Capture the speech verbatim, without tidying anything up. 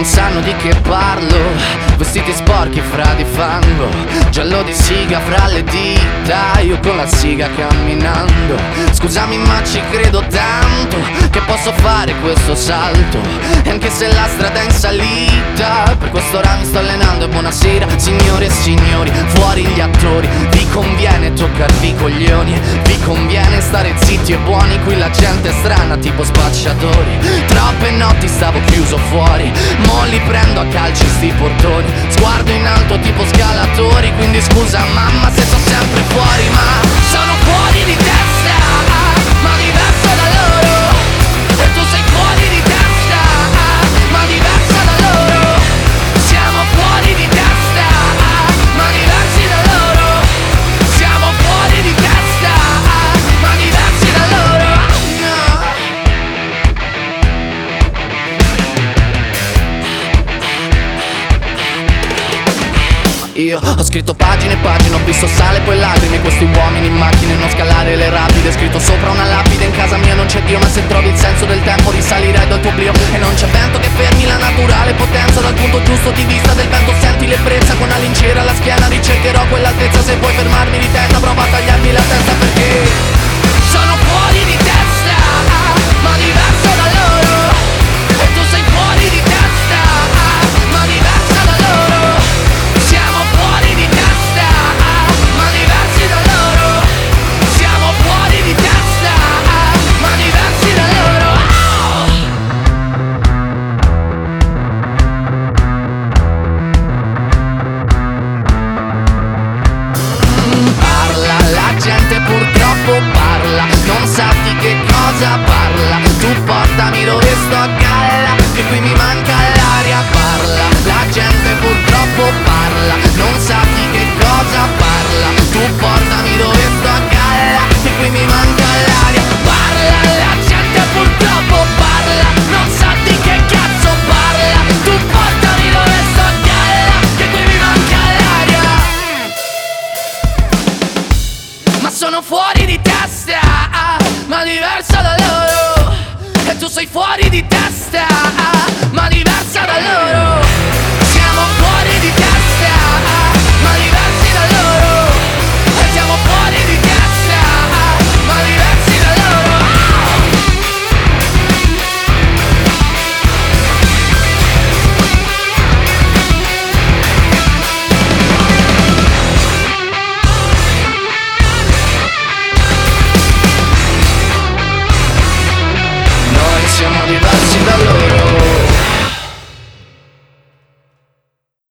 sanno di che parlo. Vestiti sporchi fra di fango, giallo di siga fra le dita, io con la siga camminando. Scusami ma ci credo tanto che posso fare questo salto, e anche se la strada è in salita, per quest'ora mi sto allenando. E buonasera signore e signori, fuori gli attori. Vi conviene toccarvi i coglioni, vi conviene stare zitti e buoni, qui la gente è strana tipo spacciatori. Troppe notti stavo chiuso fuori, mo li prendo a calci sti portoni. Sguardo in alto tipo scalatori, quindi scusa mamma se sto sempre fuori, ma sono fuori di testa, ma diverso da loro. E tu sei fuori di testa, ma diversa da loro. Siamo fuori di testa, ma diversi da loro. Siamo fuori di testa, ma diversi da loro. Io ho scritto pagine e pagine, ho visto sale e poi lacrime. Questi uomini in macchine, non scalare le rapide. Scritto sopra una lapide, in casa mia non c'è Dio, ma se trovi il senso del tempo risalirai dal tuo oblio. E non c'è vento che fermi la naturale potenza, dal punto giusto di vista del vento senti l'ebbrezza. Con una lincera alla schiena ricercherò quell'altezza. Se vuoi fermarmi di testa prova a tagliarmi la testa, perché sono fuori di testa, ma diverso da loro. E tu sei fuori di testa, ma diversa da loro. Siamo fuori di testa, ma diversi da loro. Siamo fuori di testa, ma diversi da loro. Mm, parla, la gente purtroppo parla, non sa di che cosa parla. Tu portami dove sto a galla, che qui mi manca l'aria. Parla, la gente purtroppo parla, non sa di che cosa parla. Tu portami dove sto a galla, che qui mi manca l'aria. Parla, la gente purtroppo parla, non sa di che cazzo parla. Tu portami dove sto a galla, che qui mi manca l'aria. Ma sono fuori di testa, ma diversa da loro. E tu sei fuori di testa,